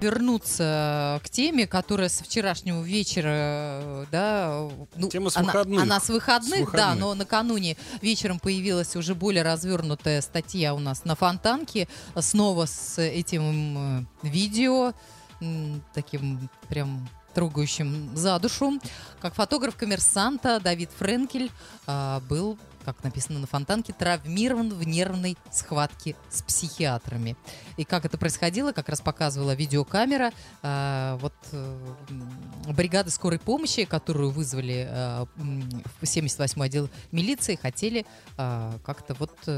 вернуться к теме, которая с вчерашнего вечера, да, ну, тема с выходных. Она с С выходных, да, выходных. но накануне вечером появилась уже более развернутая статья у нас на Фонтанке, снова с этим видео, таким прям трогающим за душу. Как фотограф «Коммерсанта» Давид Френкель был, как написано на Фонтанке, травмирован в нервной схватке с психиатрами. И как это происходило, как раз показывала видеокамера. Бригады скорой помощи, которую вызвали в 78-й отдел милиции, хотели как-то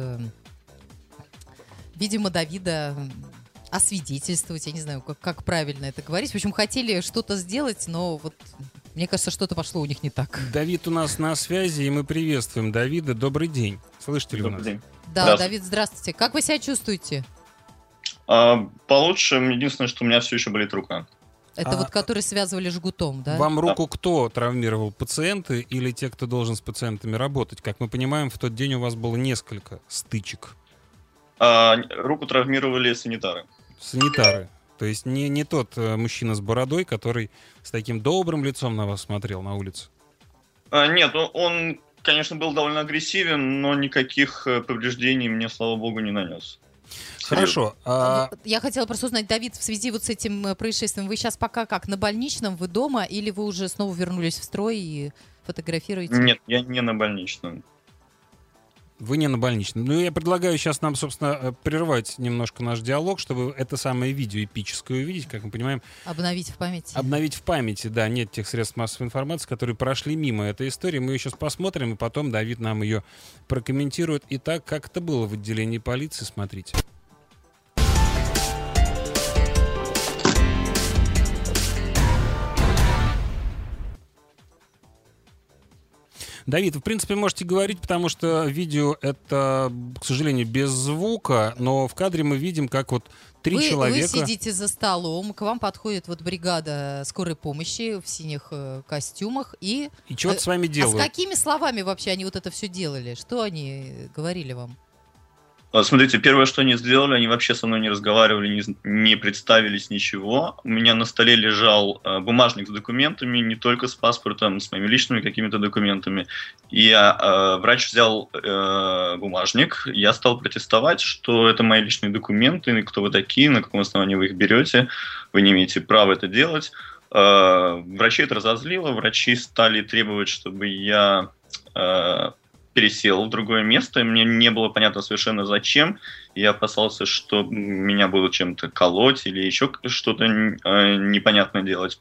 видимо, Давида освидетельствовать, я не знаю, как правильно это говорить. В общем, хотели что-то сделать, но мне кажется, что-то пошло у них не так. Давид у нас на связи, и мы приветствуем Давида. Добрый день. Слышите ли вы нас? Добрый день. Да, Давид, здравствуйте. Как вы себя чувствуете? Получше. Единственное, что у меня все еще болит рука. Это который связывали жгутом, да? Вам руку кто травмировал? Пациенты или те, кто должен с пациентами работать? Как мы понимаем, в тот день у вас было несколько стычек. Руку травмировали санитары. Санитары. То есть не тот мужчина с бородой, который с таким добрым лицом на вас смотрел на улице? Нет, он, конечно, был довольно агрессивен, но никаких повреждений мне, слава богу, не нанес. Хорошо. Я хотела просто узнать, Давид, в связи с этим происшествием, вы сейчас пока как, на больничном, вы дома, или вы уже снова вернулись в строй и фотографируете? Нет, я не на больничном. Вы не на больничном. Ну, я предлагаю сейчас нам, собственно, прервать немножко наш диалог, чтобы это самое видео эпическое увидеть, как мы понимаем. Обновить в памяти. Обновить в памяти, да. Нет тех средств массовой информации, которые прошли мимо этой истории. Мы ее сейчас посмотрим, и потом Давид нам ее прокомментирует. Итак, как это было в отделении полиции, смотрите. Давид, вы, в принципе, можете говорить, потому что видео это, к сожалению, без звука, но в кадре мы видим, как три человека... Вы сидите за столом, к вам подходит бригада скорой помощи в синих костюмах и... И чего-то с вами делают. А с какими словами вообще они это все делали? Что они говорили вам? Смотрите, первое, что они сделали, они вообще со мной не разговаривали, не представились, ничего. У меня на столе лежал бумажник с документами, не только с паспортом, с моими личными какими-то документами. И врач взял бумажник, я стал протестовать, что это мои личные документы, кто вы такие, на каком основании вы их берете, вы не имеете права это делать. Врачей это разозлило, врачи стали требовать, чтобы я... пересел в другое место, мне не было понятно совершенно зачем. Я опасался, что меня будут чем-то колоть или еще что-то непонятное делать.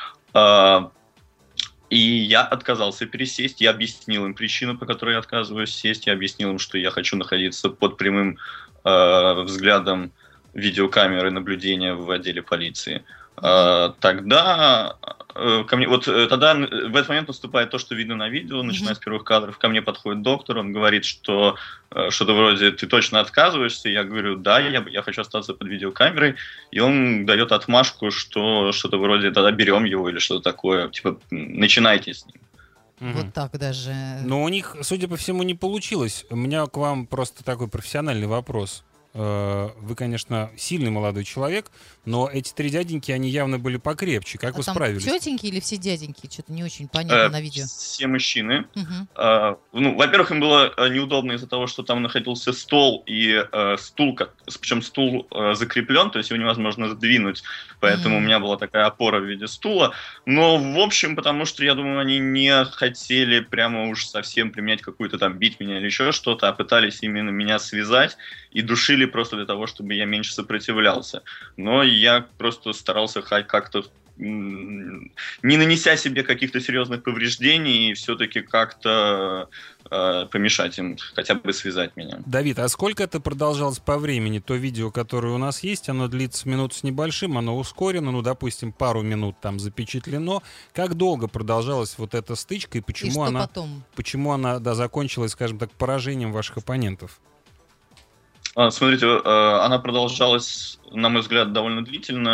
И я отказался пересесть, я объяснил им причину, по которой я отказываюсь сесть, я объяснил им, что я хочу находиться под прямым взглядом видеокамеры наблюдения в отделе полиции. Тогда ко мне, тогда в этот момент наступает то, что видно на видео, начиная с первых кадров. Ко мне подходит доктор, он говорит, что что-то вроде «ты точно отказываешься?» Я говорю «да, я хочу остаться под видеокамерой». И он дает отмашку, что что-то вроде «тогда берем его» или что-то такое, типа «начинайте с ним». Вот так даже. Но у них, судя по всему, не получилось. У меня к вам просто такой профессиональный вопрос. Вы, конечно, сильный молодой человек, но эти три дяденьки, они явно были покрепче. Как вы справились? Тетеньки или все дяденьки? Что-то не очень понятно на видео. Все мужчины. Во-первых, им было неудобно из-за того, что там находился стол и стул, причем стул закреплен, то есть его невозможно сдвинуть, поэтому у меня была такая опора в виде стула. Но, в общем, потому что, я думаю, они не хотели прямо уж совсем применять какую-то там бить меня или еще что-то, а пытались именно меня связать и душили просто для того, чтобы я меньше сопротивлялся. Но я просто старался как-то, не нанеся себе каких-то серьезных повреждений, и все-таки как-то помешать им, хотя бы связать меня. Давид, а сколько это продолжалось по времени? То видео, которое у нас есть, оно длится минут с небольшим, оно ускорено, допустим, пару минут там запечатлено. Как долго продолжалась эта стычка, и почему она закончилась, скажем так, поражением ваших оппонентов? Смотрите, она продолжалась, на мой взгляд, довольно длительно.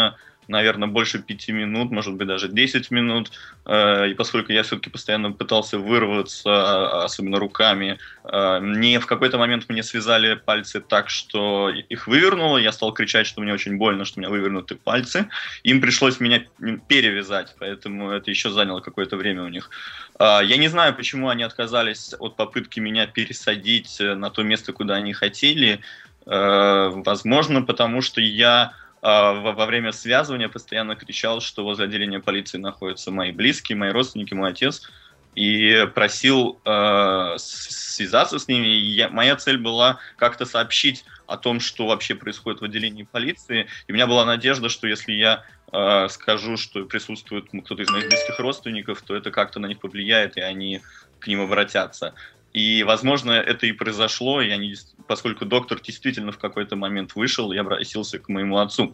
наверное, больше 5 минут, может быть, даже 10 минут. И поскольку я все-таки постоянно пытался вырваться, особенно руками, в какой-то момент мне связали пальцы так, что их вывернуло. Я стал кричать, что мне очень больно, что у меня вывернуты пальцы. Им пришлось меня перевязать, поэтому это еще заняло какое-то время у них. Я не знаю, почему они отказались от попытки меня пересадить на то место, куда они хотели. Возможно, потому что я во время связывания постоянно кричал, что возле отделения полиции находятся мои близкие, мои родственники, мой отец, и просил связаться с ними. Моя цель была как-то сообщить о том, что вообще происходит в отделении полиции. И у меня была надежда, что если я скажу, что присутствует кто-то из моих близких родственников, то это как-то на них повлияет, и они к ним обратятся. И, возможно, это и произошло, поскольку доктор действительно в какой-то момент вышел, я обратился к моему отцу.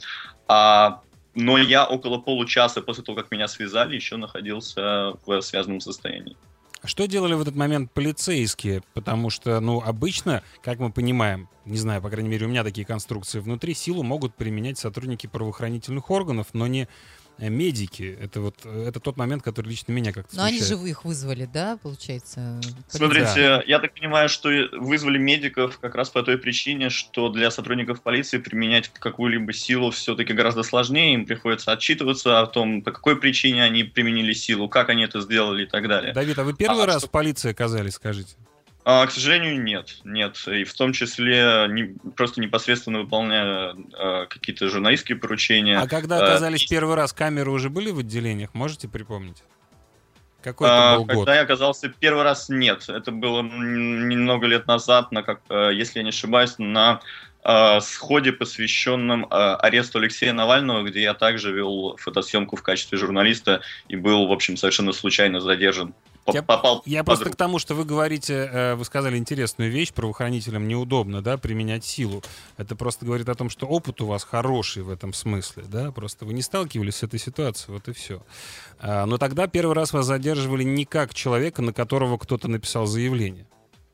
Но я около получаса после того, как меня связали, еще находился в связанном состоянии. Что делали в этот момент полицейские? Потому что, обычно, как мы понимаем, не знаю, по крайней мере, у меня такие конструкции внутри, силу могут применять сотрудники правоохранительных органов, но не медики. Это тот момент, который лично меня как-то смущает. Но они же их вызвали, да, получается? Смотрите, я так понимаю, что вызвали медиков как раз по той причине, что для сотрудников полиции применять какую-либо силу все-таки гораздо сложнее. Им приходится отчитываться о том, по какой причине они применили силу, как они это сделали и так далее. Давид, а вы первый раз в полиции оказались, скажите? К сожалению, нет. И в том числе просто непосредственно выполняя какие-то журналистские поручения. А когда оказались первый раз, камеры уже были в отделениях? Можете припомнить? Какой это был год? Когда я оказался первый раз, нет. Это было немного лет назад, если я не ошибаюсь, на сходе, посвященном аресту Алексея Навального, где я также вел фотосъемку в качестве журналиста и был, в общем, совершенно случайно задержан. Я просто к тому, что вы говорите, вы сказали интересную вещь, правоохранителям неудобно, да, применять силу. Это просто говорит о том, что опыт у вас хороший в этом смысле, да, просто вы не сталкивались с этой ситуацией, вот и все. Но тогда первый раз вас задерживали не как человека, на которого кто-то написал заявление.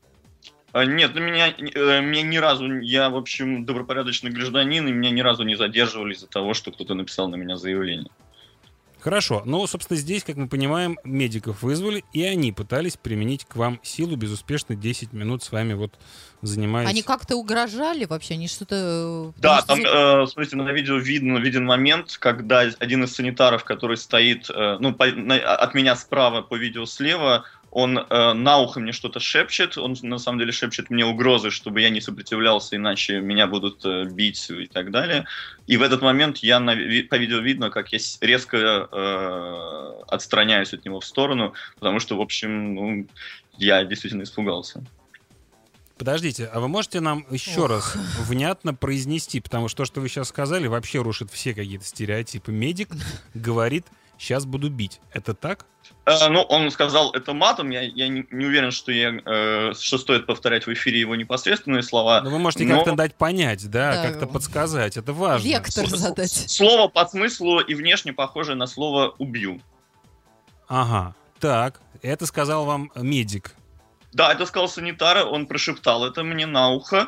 Нет, меня ни разу, я, в общем, добропорядочный гражданин, и меня ни разу не задерживали из-за того, что кто-то написал на меня заявление. Хорошо. Собственно, здесь, как мы понимаем, медиков вызвали, и они пытались применить к вам силу безуспешно 10 минут с вами занимаясь. Они как-то угрожали вообще? Они что-то... Да, там, смотрите, на видео виден момент, когда один из санитаров, который стоит от меня справа, по видео слева, он на ухо мне что-то шепчет, он на самом деле шепчет мне угрозы, чтобы я не сопротивлялся, иначе меня будут бить и так далее. И в этот момент по видео видно, как я резко отстраняюсь от него в сторону, потому что, в общем, я действительно испугался. Подождите, а вы можете нам еще раз внятно произнести, потому что то, что вы сейчас сказали, вообще рушит все какие-то стереотипы. Медик говорит: сейчас буду бить. Это так? Он сказал это матом. Я не уверен, что стоит повторять в эфире его непосредственные слова. Но вы можете как-то дать понять, да, как-то подсказать. Это важно. Вектор задать. Слово по смыслу и внешне похоже на слово «убью». Ага, так. Это сказал вам медик. Да, это сказал санитар, он прошептал это мне на ухо.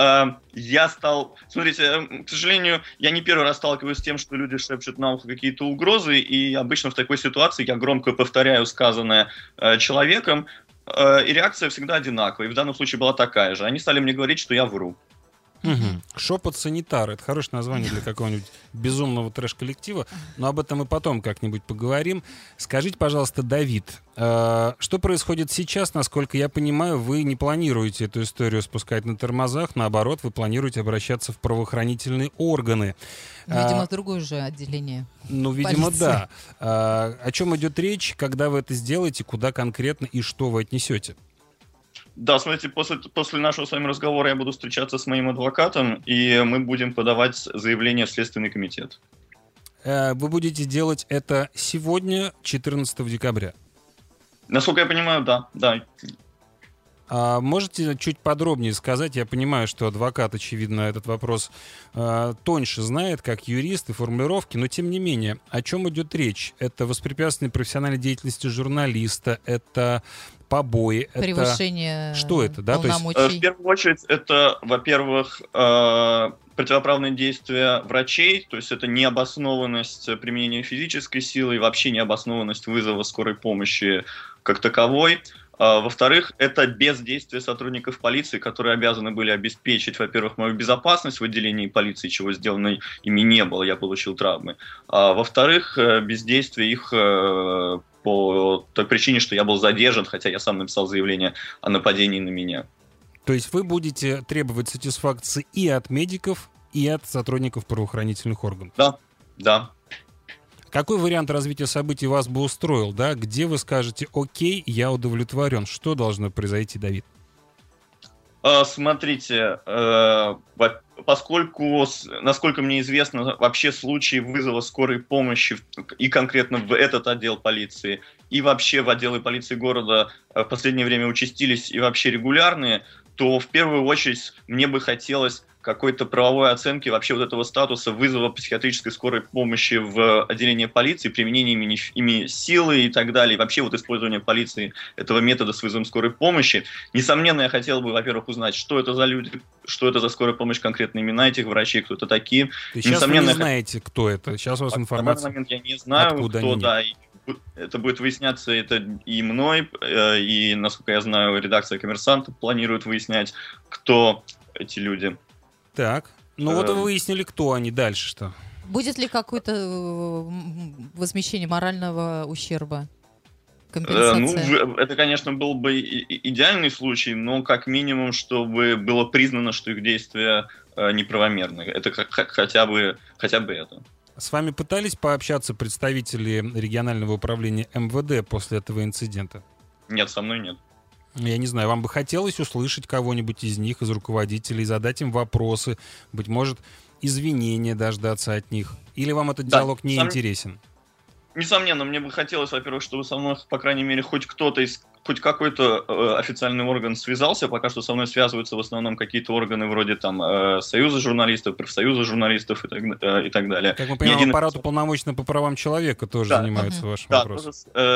Смотрите, к сожалению, я не первый раз сталкиваюсь с тем, что люди шепчут на ухо какие-то угрозы, и обычно в такой ситуации я громко повторяю сказанное человеком, и реакция всегда одинаковая, и в данном случае была такая же. Они стали мне говорить, что я вру. Угу. Шепот санитара. Это хорошее название для какого-нибудь безумного трэш-коллектива. Но об этом мы потом как-нибудь поговорим. Скажите, пожалуйста, Давид, что происходит сейчас? Насколько я понимаю, вы не планируете эту историю спускать на тормозах. Наоборот, вы планируете обращаться в правоохранительные органы. Видимо, в другое же отделение. Видимо, полиции. Да. О чем идет речь? Когда вы это сделаете? Куда конкретно и что вы отнесете? Да, смотрите, после нашего с вами разговора я буду встречаться с моим адвокатом, и мы будем подавать заявление в Следственный комитет. Вы будете делать это сегодня, 14 декабря? Насколько я понимаю, да. Можете чуть подробнее сказать? Я понимаю, что адвокат, очевидно, этот вопрос тоньше знает, как юрист и формулировки, но тем не менее, о чем идет речь? Это воспрепятствование профессиональной деятельности журналиста, это побои, превышение это... Что это, да? полномочий? В первую очередь, это, во-первых, противоправные действия врачей, то есть это необоснованность применения физической силы и вообще необоснованность вызова скорой помощи как таковой. Во-вторых, это бездействие сотрудников полиции, которые обязаны были обеспечить, во-первых, мою безопасность в отделении полиции, чего сделано ими не было, я получил травмы. Во-вторых, бездействие их по той причине, что я был задержан, хотя я сам написал заявление о нападении на меня. То есть вы будете требовать сатисфакции и от медиков, и от сотрудников правоохранительных органов? Да, да. Какой вариант развития событий вас бы устроил, да? Где вы скажете: окей, я удовлетворен? Что должно произойти, Давид? Смотрите, поскольку, насколько мне известно, вообще случаи вызова скорой помощи и конкретно в этот отдел полиции, и вообще в отделы полиции города в последнее время участились и вообще регулярные, то в первую очередь мне бы хотелось какой-то правовой оценки вообще вот этого статуса вызова психиатрической скорой помощи в отделение полиции, применение ими силы и так далее, и вообще вот использование полиции этого метода с вызовом скорой помощи. Несомненно, я хотел бы, во-первых, узнать, что это за люди, что это за скорая помощь, конкретно имена этих врачей, кто это такие. Сейчас вы не знаете, кто это? Сейчас у вас информация. На данный момент я не знаю, откуда кто, они. да. Это будет выясняться это и мной, и, насколько я знаю, редакция «Коммерсанта» планирует выяснять, кто эти люди. Так, ну вот вы выяснили, кто они, дальше что? Будет ли какое-то возмещение морального ущерба? Компенсация? Это, конечно, был бы идеальный случай, но как минимум, чтобы было признано, что их действия неправомерны. Это хотя бы это. С вами пытались пообщаться представители регионального управления МВД после этого инцидента? Нет, со мной нет. Я не знаю, вам бы хотелось услышать кого-нибудь из них, из руководителей, задать им вопросы, быть может, извинения дождаться от них? Или вам этот диалог не интересен? Несомненно, мне бы хотелось, во-первых, чтобы со мной, по крайней мере, хоть какой-то официальный орган связался. Пока что со мной связываются в основном какие-то органы вроде там Союза журналистов, профсоюза журналистов и так далее. Как мы понимаем, аппарат уполномоченный по правам человека тоже занимается вашим вопросом.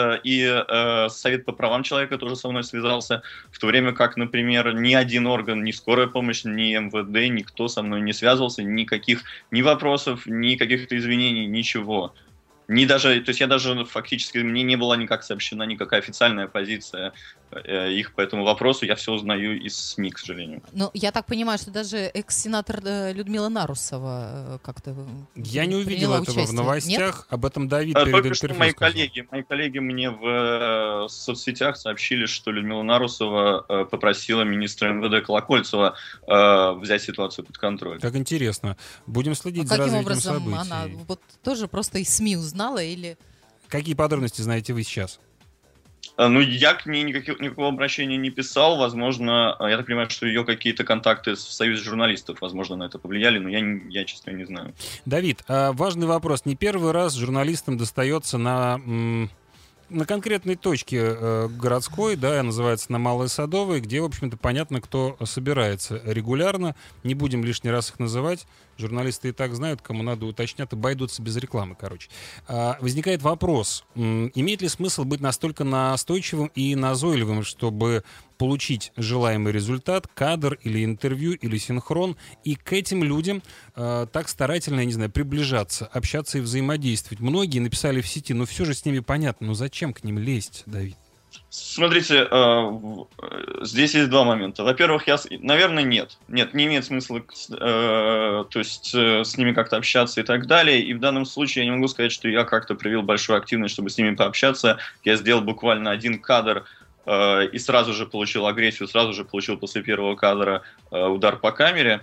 И Совет по правам человека тоже со мной связался, в то время как, например, ни один орган, ни скорая помощь, ни МВД, никто со мной не связывался, никаких ни вопросов, ни каких-то извинений, ничего. То есть я даже фактически, мне не была никак сообщена никакая официальная позиция их по этому вопросу, я все узнаю из СМИ, к сожалению. Ну, я так понимаю, что даже экс-сенатор Людмила Нарусова как-то я не увидел этого участие. в новостях, Нет? об этом Давид перед Только что интервью сказал. мои коллеги мне в соцсетях сообщили, что Людмила Нарусова попросила министра МВД Колокольцева взять ситуацию под контроль. Как интересно. Будем следить за каким развитием образом событий. она вот тоже просто из СМИ узнала или... Какие подробности знаете вы сейчас? Ну, я к ней никакого обращения не писал. Возможно, я так понимаю, что ее какие-то контакты в Союзе журналистов, возможно, на это повлияли, но я честно, не знаю. Давид, важный вопрос. Не первый раз журналистам достается на конкретной точке городской, да, называется на Малой Садовой, где, в общем-то, понятно, кто собирается регулярно. Не будем лишний раз их называть. Журналисты и так знают, кому надо уточнять, обойдутся без рекламы, короче. Возникает вопрос, имеет ли смысл быть настолько настойчивым и назойливым, чтобы получить желаемый результат, кадр или интервью, или синхрон, и к этим людям так старательно, я не знаю, приближаться, общаться и взаимодействовать. Многие написали в сети, но все же с ними понятно, но зачем к ним лезть, Давид? Смотрите, здесь есть два момента. Во-первых, наверное, нет. Нет, не имеет смысла то есть, с ними как-то общаться и так далее. И в данном случае я не могу сказать, что я как-то проявил большую активность, чтобы с ними пообщаться. Я сделал буквально один кадр и сразу же получил агрессию, сразу же получил после первого кадра удар по камере.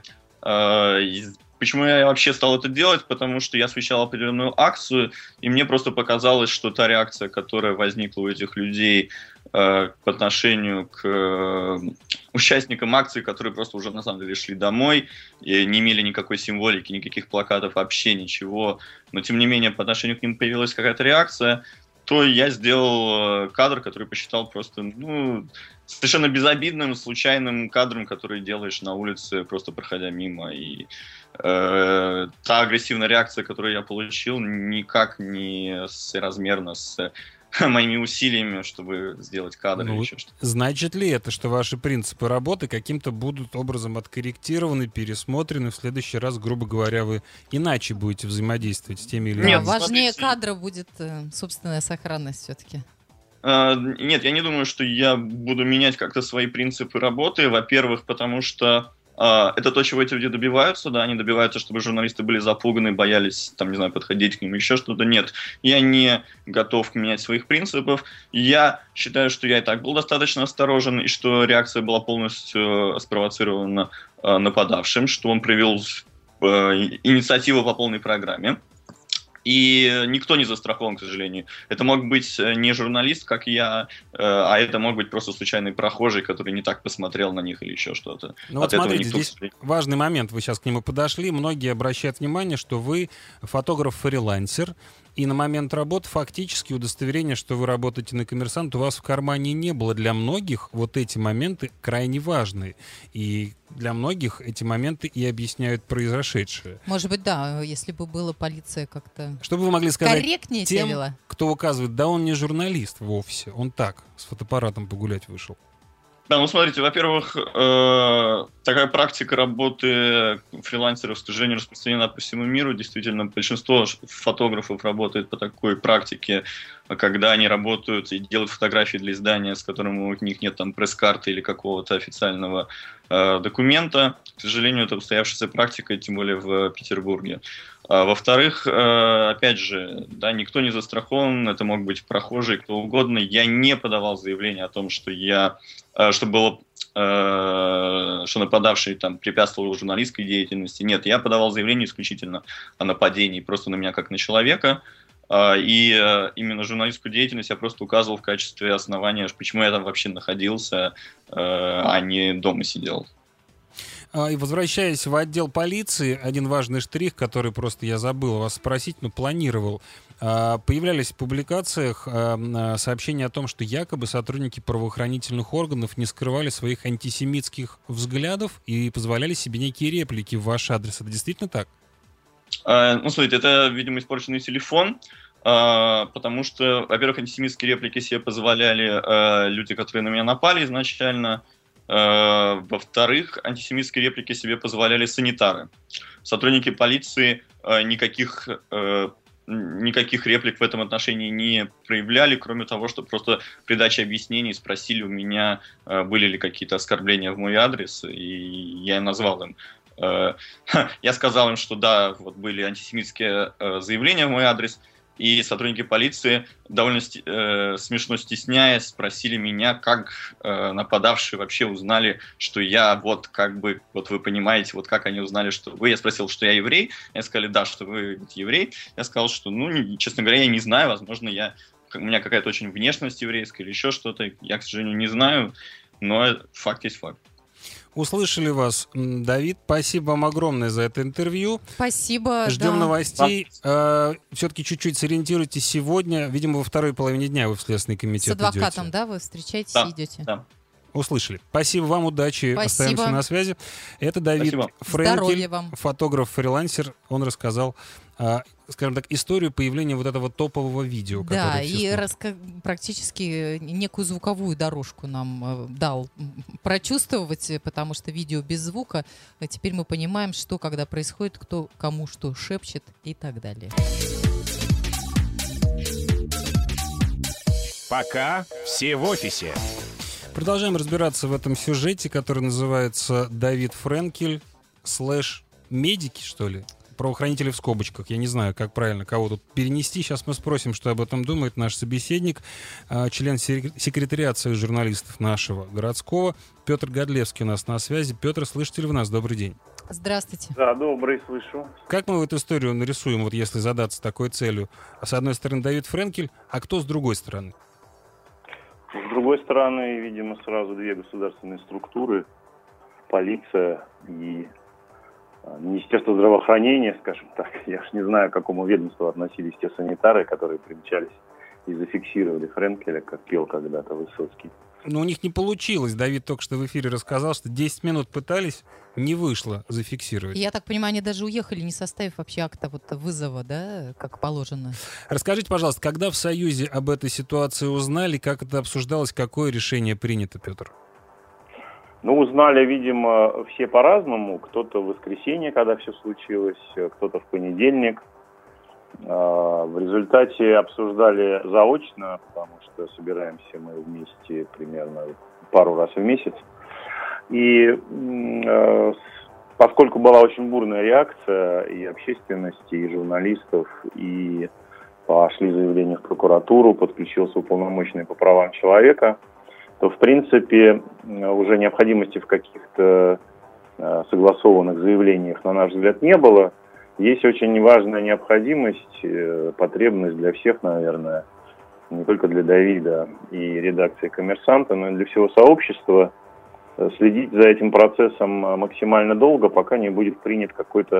Почему я вообще стал это делать? Потому что я освещал определенную акцию, и мне просто показалось, что та реакция, которая возникла у этих людей по отношению к участникам акции, которые просто уже на самом деле шли домой, и не имели никакой символики, никаких плакатов, вообще ничего, но тем не менее по отношению к ним появилась какая-то реакция, то я сделал кадр, который посчитал просто, совершенно безобидным, случайным кадром, который делаешь на улице, просто проходя мимо. И та агрессивная реакция, которую я получил, никак не соразмерна с моими усилиями, чтобы сделать кадр или еще что-то. Значит ли это, что ваши принципы работы каким-то будут образом откорректированы, пересмотрены, в следующий раз, грубо говоря, вы иначе будете взаимодействовать с теми или иными? Нет, важнее кадра будет собственная сохранность все-таки. Нет, я не думаю, что я буду менять как-то свои принципы работы. Во-первых, потому что это то, чего эти люди добиваются, да, они добиваются, чтобы журналисты были запуганы, боялись, там, не знаю, подходить к ним, еще что-то. Нет, я не готов менять своих принципов. Я считаю, что я и так был достаточно осторожен, и что реакция была полностью спровоцирована нападавшим, что он привел инициативу по полной программе. И никто не застрахован, к сожалению. Это мог быть не журналист, как я, а это мог быть просто случайный прохожий, который не так посмотрел на них или еще что-то. Ну вот смотрите, здесь важный момент, вы сейчас к нему подошли. Многие обращают внимание, что вы фотограф-фрилансер, и на момент работы фактически удостоверение, что вы работаете на «Коммерсант», у вас в кармане не было. Для многих вот эти моменты крайне важны. И для многих эти моменты и объясняют произошедшее. Может быть, да, если бы была полиция как-то чтобы вы могли сказать корректнее тем, делала. кто указывает, да он не журналист вовсе, он так, с фотоаппаратом погулять вышел. Да, ну смотрите, во-первых, такая практика работы фрилансеров, к сожалению, распространена по всему миру. Действительно, большинство фотографов работает по такой практике, когда они работают и делают фотографии для издания, с которым у них нет там пресс-карты или какого-то официального документа. К сожалению, это устоявшаяся практика, тем более в Петербурге. Во-вторых, опять же, да, никто не застрахован, это мог быть прохожий, кто угодно. Я не подавал заявление о том, что что нападавший там препятствовал журналистской деятельности. Нет, я подавал заявление исключительно о нападении просто на меня как на человека. И именно журналистскую деятельность я просто указывал в качестве основания, почему я там вообще находился, а не дома сидел. И возвращаясь в отдел полиции, один важный штрих, который просто я забыл вас спросить, но планировал. Появлялись в публикациях сообщения о том, что якобы сотрудники правоохранительных органов не скрывали своих антисемитских взглядов и позволяли себе некие реплики в ваш адрес. Это действительно так? Ну, смотрите, это, видимо, испорченный телефон, потому что, во-первых, антисемитские реплики себе позволяли люди, которые на меня напали изначально. Во-вторых, антисемитские реплики себе позволяли санитары. Сотрудники полиции никаких реплик в этом отношении не проявляли, кроме того, что просто при даче объяснений спросили у меня, были ли какие-то оскорбления в мой адрес, и я назвал им. Я сказал им, что да, вот были антисемитские заявления в мой адрес, и сотрудники полиции, довольно смешно стесняясь, спросили меня, как нападавшие вообще узнали, что я вот как бы, вот вы понимаете, вот как они узнали, что вы. Я спросил, что я еврей. Они сказали, да, что вы еврей. Я сказал, что, ну, честно говоря, я не знаю, возможно, у меня какая-то очень внешность еврейская или еще что-то. Я, к сожалению, не знаю, но факт есть факт. Услышали вас, Давид. Спасибо вам огромное за это интервью. Спасибо. Ждем новостей. Все-таки чуть-чуть сориентируйтесь сегодня. Видимо, во второй половине дня вы в Следственный комитет идете. С адвокатом, да, вы встречаетесь и идете? Да. Услышали. Спасибо вам, удачи. Спасибо. Остаемся на связи. Это Давид Френкель, фотограф-фрилансер. Он рассказал, скажем так, историю появления вот этого топового видео. Да, и практически некую звуковую дорожку нам дал прочувствовать, потому что видео без звука. Теперь мы понимаем, что когда происходит, кто кому что шепчет и так далее. Пока все в офисе. Продолжаем разбираться в этом сюжете, который называется «Давид Френкель / медики», что ли? Правоохранители в скобочках. Я не знаю, как правильно кого тут перенести. Сейчас мы спросим, что об этом думает наш собеседник, член секретариата Союза журналистов нашего городского, Петр Годлевский у нас на связи. Петр, слышите ли вы нас? Добрый день. Здравствуйте. Да, добрый, слышу. Как мы эту историю нарисуем, вот если задаться такой целью? С одной стороны Давид Френкель, а кто с другой стороны? С другой стороны, видимо, сразу две государственные структуры. Полиция и Министерство здравоохранения, скажем так. Я ж не знаю, к какому ведомству относились те санитары, которые примчались и зафиксировали Френкеля, как пел когда-то Высоцкий. Но у них не получилось. Давид только что в эфире рассказал, что 10 минут пытались, не вышло зафиксировать. Я так понимаю, они даже уехали, не составив вообще акта вот вызова, да, как положено. Расскажите, пожалуйста, когда в Союзе об этой ситуации узнали, как это обсуждалось, какое решение принято, Петр? Ну, узнали, видимо, все по-разному. Кто-то в воскресенье, когда все случилось, кто-то в понедельник. В результате обсуждали заочно, потому что собираемся мы вместе примерно пару раз в месяц. И поскольку была очень бурная реакция и общественности, и журналистов, и пошли заявления в прокуратуру, подключился уполномоченный по правам человека, то, в принципе, уже необходимости в каких-то согласованных заявлениях, на наш взгляд, не было. Есть очень важная необходимость, потребность для всех, наверное, не только для Давида и редакции «Коммерсанта», но и для всего сообщества, следить за этим процессом максимально долго, пока не будет принят какой-то,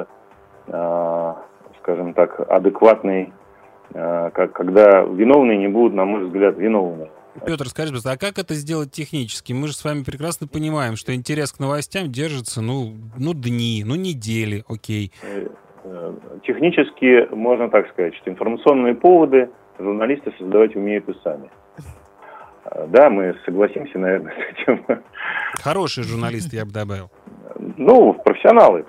скажем так, адекватный, когда виновные не будут, на мой взгляд, виновны. Петр, скажите, пожалуйста, а как это сделать технически? Мы же с вами прекрасно понимаем, что интерес к новостям держится, дни, недели, окей. Технически можно так сказать, что информационные поводы журналисты создавать умеют и сами. Да, мы согласимся, наверное, с этим. Хорошие журналисты, я бы добавил. Профессионалы.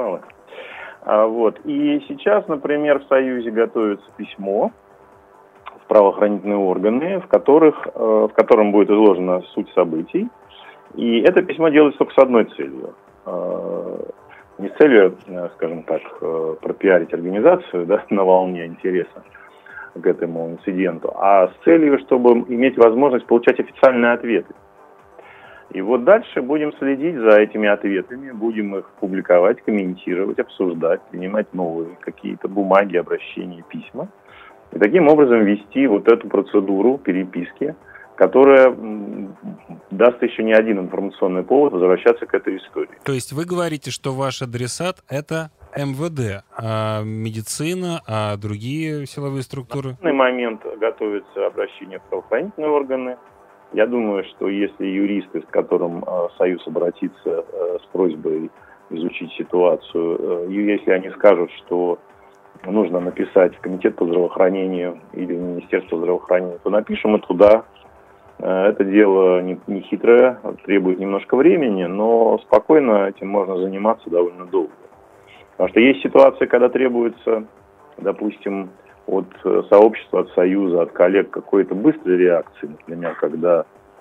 Вот. И сейчас, например, в Союзе готовится письмо в правоохранительные органы, в котором будет изложена суть событий. И это письмо делается только с одной целью. Не с целью, скажем так, пропиарить организацию, да, на волне интереса к этому инциденту, а с целью, чтобы иметь возможность получать официальные ответы. И вот дальше будем следить за этими ответами, будем их публиковать, комментировать, обсуждать, принимать новые какие-то бумаги, обращения, письма. И таким образом вести вот эту процедуру переписки, которая даст еще не один информационный повод возвращаться к этой истории. То есть вы говорите, что ваш адресат — это МВД, а медицина, а другие силовые структуры? На данный момент готовится обращение в правоохранительные органы. Я думаю, что если юристы, с которым Союз обратится с просьбой изучить ситуацию, если они скажут, что нужно написать в Комитет по здравоохранению или в Министерство здравоохранения, то напишем и туда. Это дело не хитрое, требует немножко времени, но спокойно этим можно заниматься довольно долго. Потому что есть ситуации, когда требуется, допустим, от сообщества, от Союза, от коллег какой-то быстрой реакции. Например, когда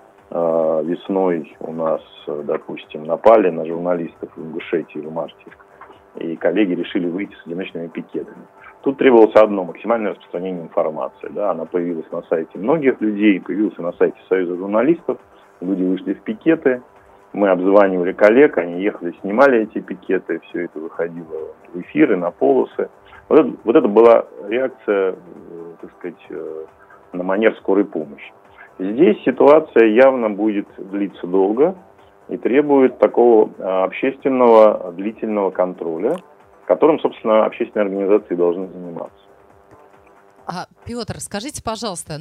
весной у нас, допустим, напали на журналистов в Ингушетии в марте, и коллеги решили выйти с одиночными пикетами. Тут требовалось одно — максимальное распространение информации. Да, она появилась на сайте многих людей, появилась на сайте Союза журналистов, люди вышли в пикеты, мы обзванивали коллег, они ехали, снимали эти пикеты, все это выходило в эфиры, на полосы. Вот это была реакция, так сказать, на манер скорой помощи. Здесь ситуация явно будет длиться долго и требует такого общественного длительного контроля, которым, собственно, общественные организации должны заниматься. Петр, скажите, пожалуйста,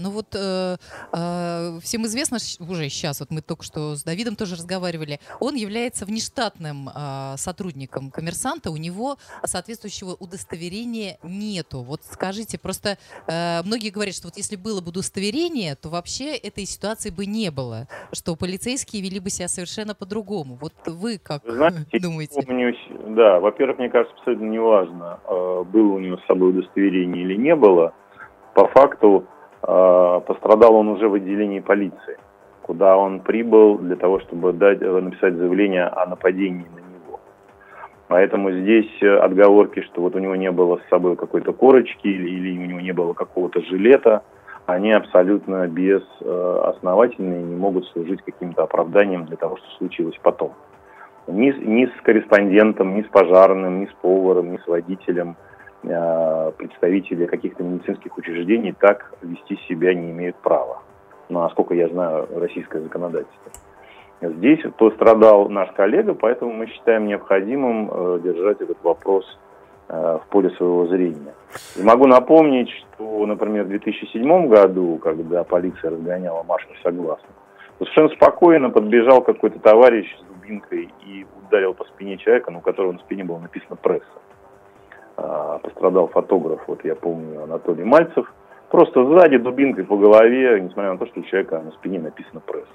всем известно уже сейчас, вот мы только что с Давидом тоже разговаривали, он является внештатным сотрудником «Коммерсанта», у него соответствующего удостоверения нету. Вот скажите, просто многие говорят, что вот если было бы удостоверение, то вообще этой ситуации бы не было, что полицейские вели бы себя совершенно по-другому. Вот вы как думаете? Да, во-первых, мне кажется, абсолютно неважно, было у него с собой удостоверение или не было. По факту пострадал он уже в отделении полиции, куда он прибыл для того, чтобы написать заявление о нападении на него. Поэтому здесь отговорки, что вот у него не было с собой какой-то корочки или у него не было какого-то жилета, они абсолютно безосновательны и не могут служить каким-то оправданием для того, что случилось потом. Ни с корреспондентом, ни с пожарным, ни с поваром, ни с водителем представители каких-то медицинских учреждений так вести себя не имеют права. Насколько я знаю, российское законодательство. Здесь пострадал наш коллега, поэтому мы считаем необходимым держать этот вопрос в поле своего зрения. И могу напомнить, что, например, в 2007 году, когда полиция разгоняла марш несогласных, Совершенно спокойно подбежал какой-то товарищ с дубинкой и ударил по спине человека, у которого на спине было написано «пресса». Пострадал фотограф, вот я помню, Анатолий Мальцев. Просто сзади дубинкой по голове, несмотря на то, что у человека на спине написано «пресса».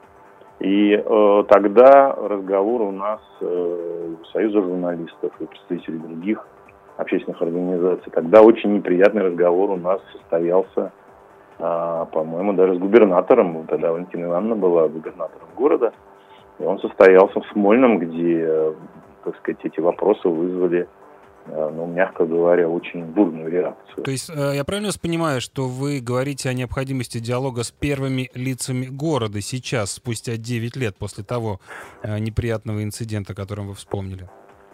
И тогда разговор у нас Союза журналистов и представителей других общественных организаций, тогда очень неприятный разговор у нас состоялся, по-моему, даже с губернатором. Тогда Валентина Ивановна была губернатором города. И он состоялся в Смольном, где, так сказать, эти вопросы вызвали, мягко говоря, очень бурную реакцию. То есть я правильно вас понимаю, что вы говорите о необходимости диалога с первыми лицами города сейчас, спустя 9 лет после того неприятного инцидента, о котором вы вспомнили?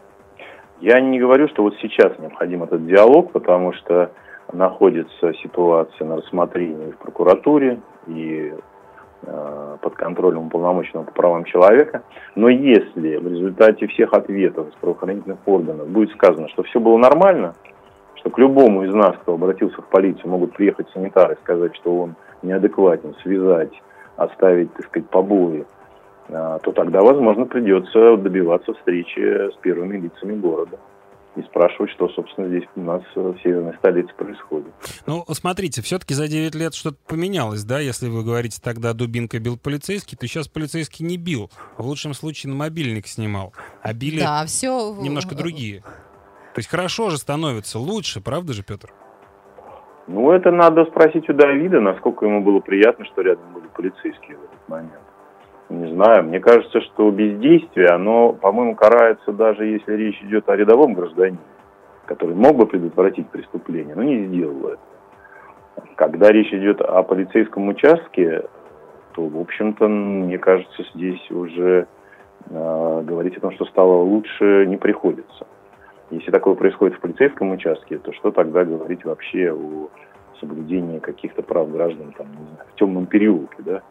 Я не говорю, что вот сейчас необходим этот диалог, потому что находится ситуация на рассмотрении в прокуратуре и под контролем уполномоченного по правам человека. Но если в результате всех ответов из правоохранительных органов будет сказано, что все было нормально, что к любому из нас, кто обратился в полицию, могут приехать санитары и сказать, что он неадекватен, связать, оставить, так сказать, побои, то тогда, возможно, придется добиваться встречи с первыми лицами города и спрашивать, что, собственно, здесь у нас в северной столице происходит. Ну, смотрите, все-таки за 9 лет что-то поменялось, да? Если вы говорите, тогда дубинкой бил полицейский, то сейчас полицейский не бил. В лучшем случае на мобильник снимал. А били немножко другие. То есть хорошо же становится, лучше, правда же, Петр? Ну, это надо спросить у Давида, насколько ему было приятно, что рядом были полицейские в этот момент. Не знаю, мне кажется, что бездействие, оно, по-моему, карается даже если речь идет о рядовом гражданине, который мог бы предотвратить преступление, но не сделал это. Когда речь идет о полицейском участке, то, в общем-то, мне кажется, здесь уже говорить о том, что стало лучше, не приходится. Если такое происходит в полицейском участке, то что тогда говорить вообще о соблюдении каких-то прав граждан там, не знаю, в темном переулке, да?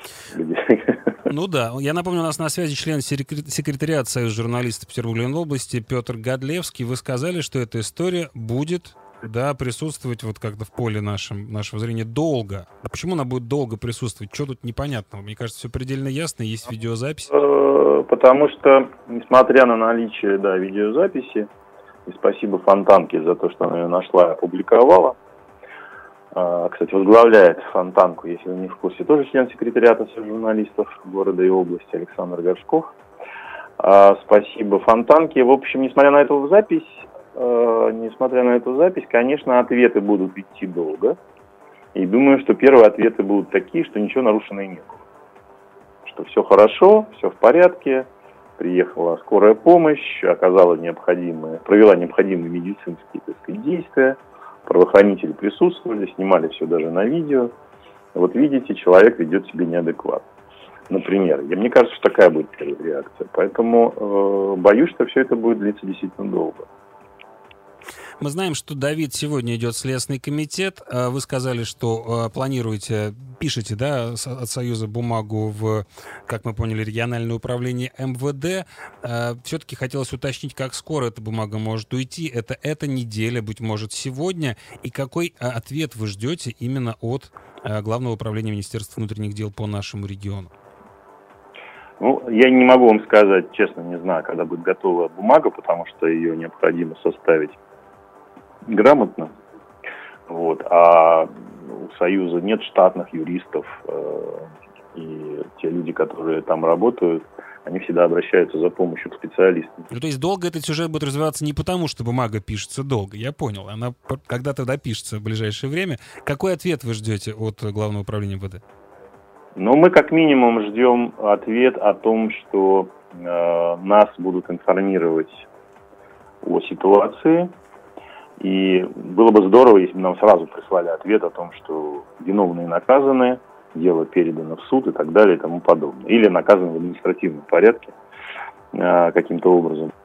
Ну да, я напомню, у нас на связи член секретариата Союза журналистов Петербургской области Петр Годлевский. Вы сказали, что эта история будет, да, присутствовать вот как-то в поле нашего зрения долго. А почему она будет долго присутствовать? Что тут непонятного? Мне кажется, все предельно ясно, есть видеозапись. Потому что, несмотря на наличие, да, видеозаписи, и спасибо Фонтанке за то, что она ее нашла и опубликовала. Кстати, возглавляет Фонтанку, если вы не в курсе, тоже член секретариата Союза журналистов города и области Александр Горшков. Спасибо Фонтанке. В общем, несмотря на эту запись, конечно, ответы будут идти долго. И думаю, что первые ответы будут такие, что ничего нарушено и не было. Что все хорошо, все в порядке. Приехала скорая помощь, провела необходимые медицинские, так сказать, действия. Правоохранители присутствовали, снимали все даже на видео. Вот видите, человек ведет себя неадекватно. Например, мне кажется, что такая будет первая реакция. Поэтому боюсь, что все это будет длиться действительно долго. Мы знаем, что Давид сегодня идет в Следственный комитет. Вы сказали, что пишете, да, от Союза бумагу в, как мы поняли, региональное управление МВД. Все-таки хотелось уточнить, как скоро эта бумага может уйти. Это эта неделя, быть может, сегодня. И какой ответ вы ждете именно от Главного управления Министерства внутренних дел по нашему региону? Ну, я не могу вам сказать, честно, не знаю, когда будет готова бумага, потому что ее необходимо составить грамотно. Вот. А у Союза нет штатных юристов, и те люди, которые там работают, они всегда обращаются за помощью к специалистам. Ну, то есть долго этот сюжет будет развиваться не потому, что бумага пишется долго. Я понял. Она когда-то допишется в ближайшее время. Какой ответ вы ждете от Главного управления МВД? Ну, мы как минимум ждем ответ о том, что нас будут информировать о ситуации. И было бы здорово, если бы нам сразу прислали ответ о том, что виновные наказаны, дело передано в суд и так далее и тому подобное. Или наказаны в административном порядке каким-то образом.